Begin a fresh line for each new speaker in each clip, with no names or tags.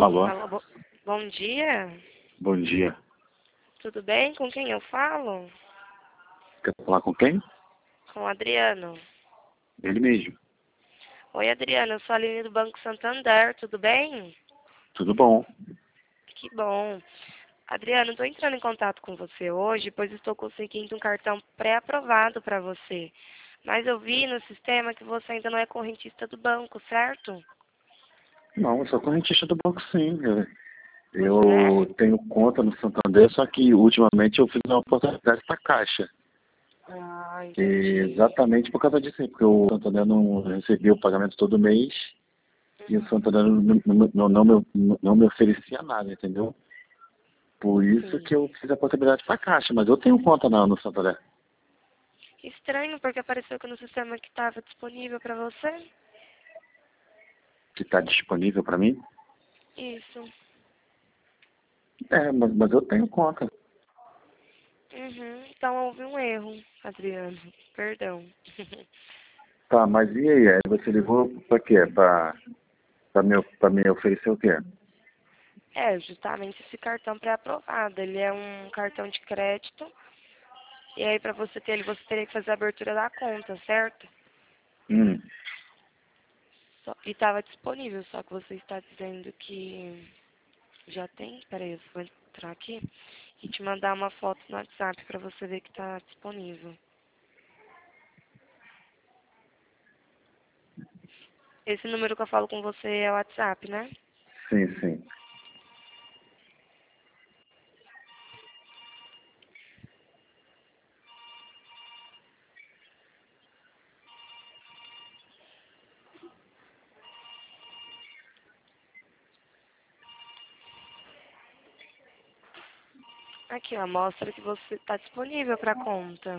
Alô?
Alô, bom dia.
Bom dia.
Tudo bem? Com quem eu falo?
Quer falar com quem?
Com o Adriano.
Ele mesmo.
Oi, Adriano. Eu sou a Aline do Banco Santander. Tudo bem?
Tudo bom?
Que bom. Adriano, estou entrando em contato com você hoje, pois estou conseguindo um cartão pré-aprovado para você. Mas eu vi no sistema que você ainda não é correntista do banco, certo?
Não, eu sou correntista do banco, sim.
Você é?
Eu tenho conta no Santander, só que ultimamente eu fiz uma oportunidade para Caixa.
Ah,
E
entendi.
exatamente por causa disso, aí, porque o Santander não recebia o pagamento todo mês e o Santander não me oferecia nada, entendeu? Por isso
Sim.
que eu fiz a possibilidade para Caixa, mas eu tenho conta no Santander.
Estranho, porque apareceu aqui no sistema que estava disponível para você.
Que está disponível para mim.
Isso.
É, mas eu tenho conta.
Uhum. Então houve um erro, Adriano. Perdão.
Tá, mas e aí? Aí você ligou para quê? Pra me oferecer o quê?
É, justamente esse cartão pré-aprovado. Ele é um cartão de crédito. E aí, para você ter ele, você teria que fazer a abertura da conta, certo?
Hum.
E estava disponível, só que você está dizendo que já tem. Peraí, eu vou entrar aqui e te mandar uma foto no WhatsApp para você ver que está disponível. Esse número que eu falo com você é o WhatsApp, né?
Sim, sim.
Aqui, ó, mostra que você está disponível para a conta.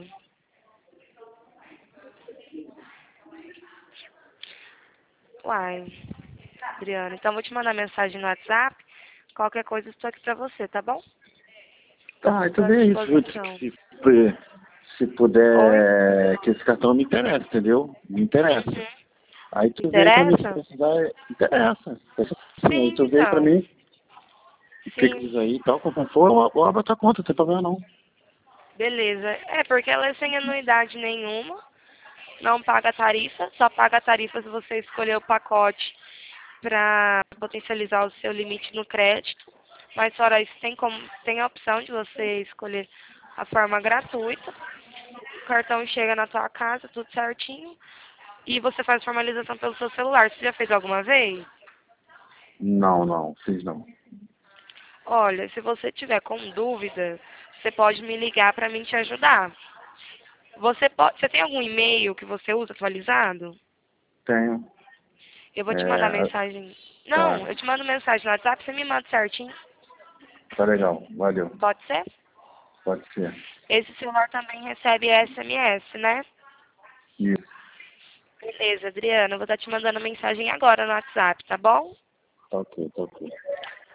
Uai, Adriana, então vou te mandar mensagem no WhatsApp. Qualquer coisa, estou aqui para você, tá bom?
Tá,
Estou
então
à
é isso.
disposição.
Se
Oi?
puder, que esse cartão me interessa, entendeu? Me interessa.
Uhum.
Aí tu vê pra mim se
Interessa?
precisar, interessa. Sim, aí
Sim,
tu vê pra
então.
mim o que
Sim.
diz aí e tal, quando for, eu abro a tua conta, não tem problema não.
Beleza. É, porque ela é sem anuidade nenhuma. Não paga tarifa. Só paga tarifa se você escolher o pacote para potencializar o seu limite no crédito. Mas fora isso, tem a opção de você escolher a forma gratuita. O cartão chega na tua casa, tudo certinho. E você faz formalização pelo seu celular. Você já fez alguma vez?
Não, não, fiz não.
Olha, se você tiver com dúvida, você pode me ligar para mim te ajudar. Você tem algum e-mail que você usa atualizado?
Tenho.
Eu vou te mandar
É,
mensagem.
tá,
Não, eu te mando mensagem no WhatsApp, você me manda certinho.
tá legal, valeu.
Pode ser?
Pode ser.
Esse celular também recebe SMS, né?
Isso,
Beleza, Adriana, eu vou estar te mandando mensagem agora no WhatsApp, tá bom?
tá ok, tá ok.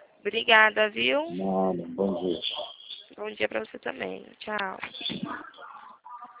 Obrigada, viu?
Nada, bom dia.
Bom dia pra você também. Tchau.